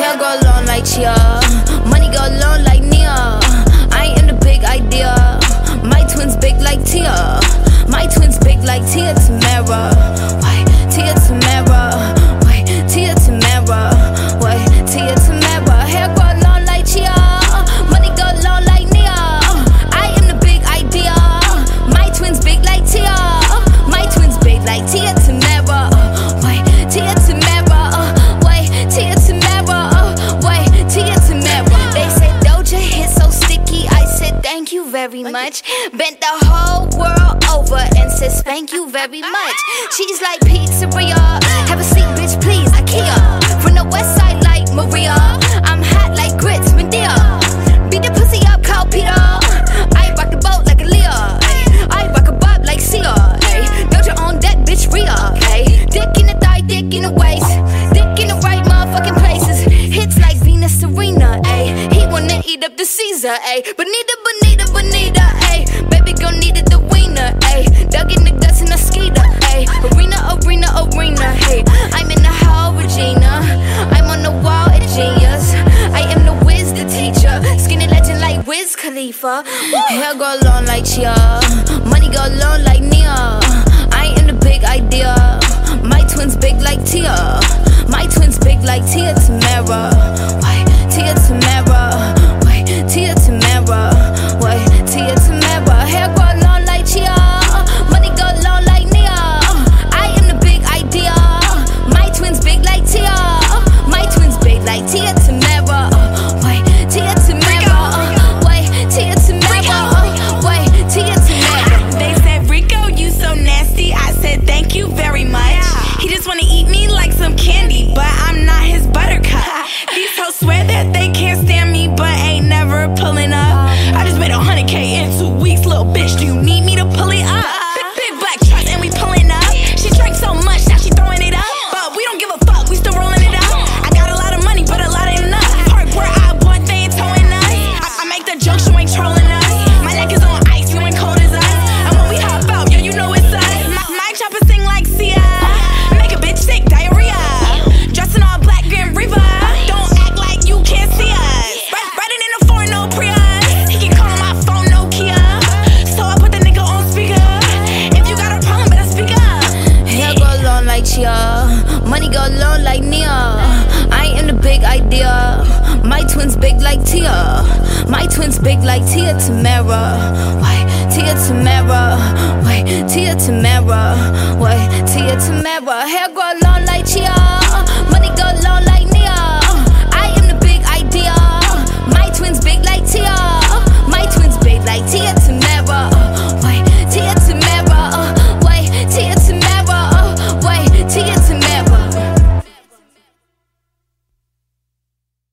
Hair go long like Chia, money go long like Nia. I am the big idea. My twins big like Tia. My twins big like Tia Tamara. Wait, Tia Tamara. Wait, Tia Tamara. Wait, Tia Tamara. Hair go long like Chia, money go long like Nia. I am the big idea. My twins big like Tia. My twins big like Tia Tamara. Wait, Tia Tamara. Wait, Tia Tamara. Wait, Tia Tamara. They said Doja hit so sticky. I said thank you very much. Bent the whole world over and says thank you very much. She's like pizzeria. Have a seat, bitch, please. IKEA. From the west side like Maria. I'm hot like grits, Medea. Beat the pussy up, Carl Peter. I rock the boat like a Leah. I rock a bob like Sia. Doja on deck, bitch, Rhea. Dick in the thigh, dick in the waist. Dick in the right motherfucking places. Hits like Venus Serena. He wanna eat up the Caesar. Bonita, bonita, bonita. Baby girl needed the wiener. Dug in the guts in a skeeter. Arena, arena, arena. I'm in the hall, Regina. I'm on the wall at Genius. I am the whiz, the teacher. Skinny legend like Wiz Khalifa. Hair go long like Chia, money go long like Nia. I am the big idea. My twins big like Tia. My twins big like Tia Tamara. Wait, Tia Tamara. Wait, Tia Tamara. Wait, Tia Tamara. Hair go long like Chia, money go long like Nia. I am the big idea. My twins big like Tia. My twins big like Tia Tamara. Wait, Tia Tamara. Wait, Tia Tamara. Wait, Tia Tamara. They said, Rico, you so nasty. I said, thank you very much. He just wanna eat me like some candy, but I'm not his buttercup. These hoes swear that they can't stand me, but ain't never pulling up. I just made 100K in 2 weeks, little bitch. Do you need me to pull it up? Big black trucks and we pulling up. She drank so much, now she throwing it up. But we don't give a fuck, we still rolling it up. I got a lot of money, but a lot ain't enough. Park where I want, they ain't towing us. I make the jokes, you ain't trolling us. My neck is on ice, you ain't cold as us. And when we hop out, yeah, you know it's us. My chopper sing like Sia. Make a bitch sick, diarrhea. Dressing all black, Grim Reaper. Don't act like you can't see us. Riding in a foreign, no Prius. He can call on my phone, Nokia. So I put the nigga on speaker. If you got a problem, better speak up. Hair go long like Chia, money go long like Nia. I am the big idea. My twins big like Tia. My twins big like Tia Tamara. Wait, Tia Tamara. Wait, Tia Tamara. Wait, Tia Tamara. Hair go long